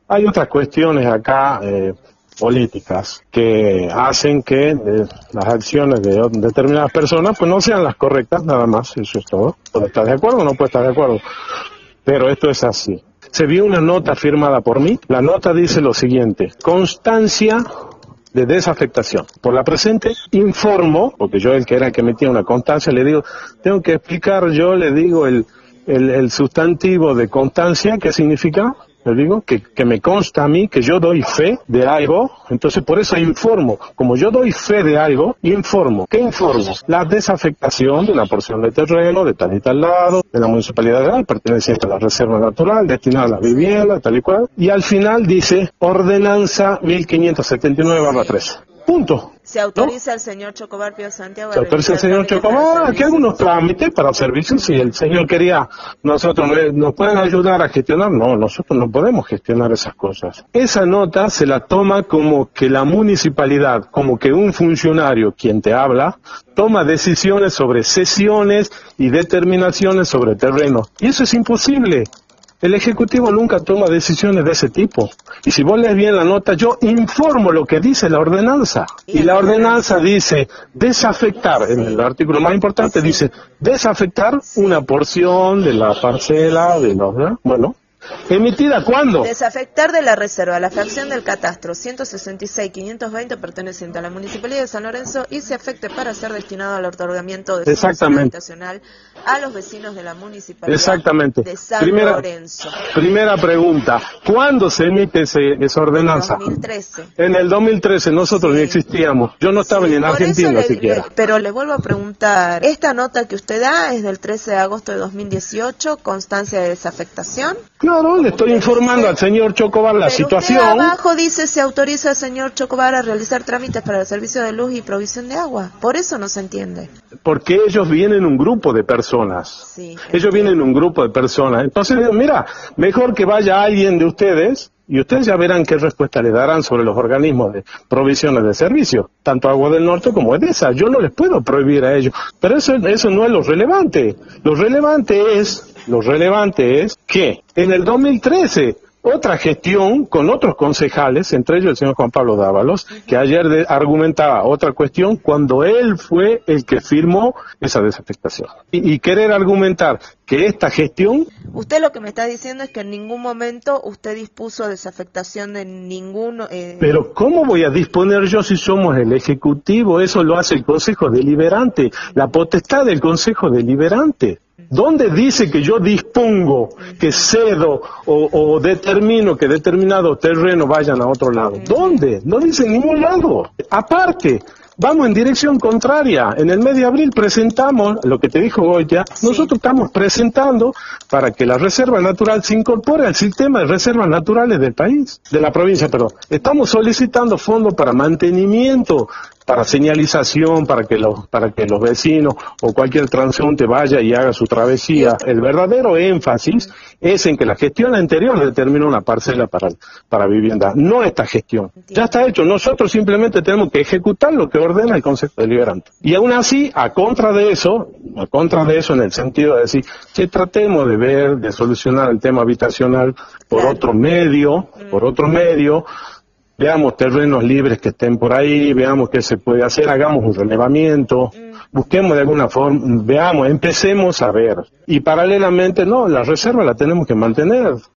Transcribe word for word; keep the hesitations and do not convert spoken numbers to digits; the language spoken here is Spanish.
Hay otras cuestiones acá eh, políticas que hacen que eh, las acciones de determinadas personas pues no sean las correctas, nada más, eso es todo. Puede estar de acuerdo o no puede estar de acuerdo, pero esto es así. Se vio una nota firmada por mí, la nota dice lo siguiente: constancia de desafectación. Por la presente informo, porque yo el que era el que metía una constancia, le digo, tengo que explicar, yo le digo el, el, el sustantivo de constancia, ¿qué significa? Le digo que, que me consta a mí que yo doy fe de algo, entonces por eso informo. Como yo doy fe de algo, informo. ¿Qué informo? La desafectación de una porción de terreno de tal y tal lado, de la municipalidad de Real, perteneciente a la reserva natural, destinada a la vivienda, tal y cual. Y al final dice ordenanza mil quinientos setenta y nueve barra trece. Punto. Se autoriza al ¿no? señor Chocobar Pío Santiago. Se autoriza al señor Chocobar a que haga unos trámites para servicios. Si el señor quería, nosotros nos pueden ayudar a gestionar. No, nosotros no podemos gestionar esas cosas. Esa nota se la toma como que la municipalidad, como que un funcionario, quien te habla, toma decisiones sobre cesiones y determinaciones sobre terrenos. Y eso es imposible. El Ejecutivo nunca toma decisiones de ese tipo. Y si vos lees bien la nota, yo informo lo que dice la ordenanza. Y la ordenanza dice desafectar, en el artículo más importante dice desafectar una porción de la parcela, de los, ¿no? Bueno, ¿emitida cuándo? Desafectar de la reserva la fracción del catastro ciento sesenta y seis quinientos veinte perteneciente a la Municipalidad de San Lorenzo y se afecte para ser destinado al otorgamiento de Exactamente. habitacional a los vecinos de la Municipalidad Exactamente. de San primera, Lorenzo. Primera pregunta, ¿cuándo se emite ese, esa ordenanza? En el dos mil trece. En el dos mil trece nosotros sí. ni existíamos, yo no estaba sí, ni en Argentina le, siquiera. Pero le vuelvo a preguntar, ¿esta nota que usted da es del trece de agosto de dos mil dieciocho, constancia de desafectación? Claro, le estoy informando dice, al señor Chocobar la pero situación. Usted abajo dice se autoriza al señor Chocobar a realizar trámites para el servicio de luz y provisión de agua. Por eso no se entiende. Porque ellos vienen en un grupo de personas. Sí, ellos vienen en un grupo de personas. Entonces, mira, mejor que vaya alguien de ustedes y ustedes ya verán qué respuesta le darán sobre los organismos de provisiones de servicio, tanto Agua del Norte como Edesa. Yo no les puedo prohibir a ellos, pero eso, eso no es lo relevante. Lo relevante es, lo relevante es que en el dos mil trece otra gestión con otros concejales, entre ellos el señor Juan Pablo Dávalos, que ayer de, argumentaba otra cuestión cuando él fue el que firmó esa desafectación. Y, y querer argumentar que esta gestión... Usted lo que me está diciendo es que en ningún momento usted dispuso desafectación de ninguno... Eh... Pero ¿cómo voy a disponer yo si somos el Ejecutivo? Eso lo hace el Consejo Deliberante, la potestad del Consejo Deliberante. ¿Dónde dice que yo dispongo, que cedo o, o determino que determinados terrenos vayan a otro lado? ¿Dónde? No dice en ningún lado. Aparte, vamos en dirección contraria. En el mes de abril presentamos, lo que te dijo Goya, sí. nosotros estamos presentando para que la reserva natural se incorpore al sistema de reservas naturales del país, de la provincia, perdón. Estamos solicitando fondos para mantenimiento, para señalización, para que los para que los vecinos o cualquier transeúnte vaya y haga su travesía. El verdadero énfasis es en que la gestión anterior determinó una parcela para, para vivienda, no esta gestión. Ya está hecho, nosotros simplemente tenemos que ejecutar lo que ordena el Consejo Deliberante. Y aún así, a contra de eso, a contra de eso en el sentido de decir, que tratemos de ver, de solucionar el tema habitacional por otro medio, por otro medio, veamos terrenos libres que estén por ahí, veamos qué se puede hacer, hagamos un relevamiento, busquemos de alguna forma, veamos, empecemos a ver. Y paralelamente, no, la reserva la tenemos que mantener.